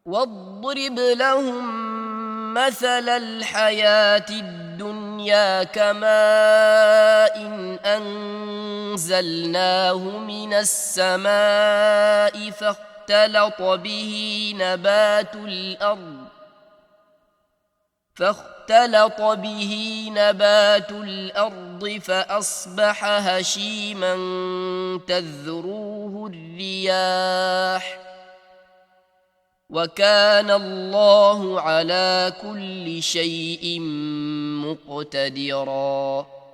واضرب لهم مثل الحياة الدنيا كماء إن أنزلناه من السماء فاختلط به نبات الأرض فأصبح هشيما تذروه الرياح وكان الله على كل شيء مقتدرا.